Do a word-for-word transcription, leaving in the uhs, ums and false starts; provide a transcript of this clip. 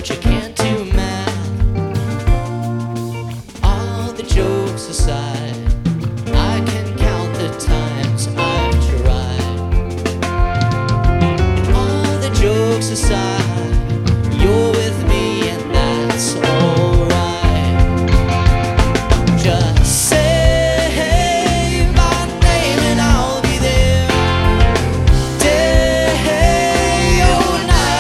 but you can't do math. All the jokes aside, I can count the times I've tried. All the jokes aside,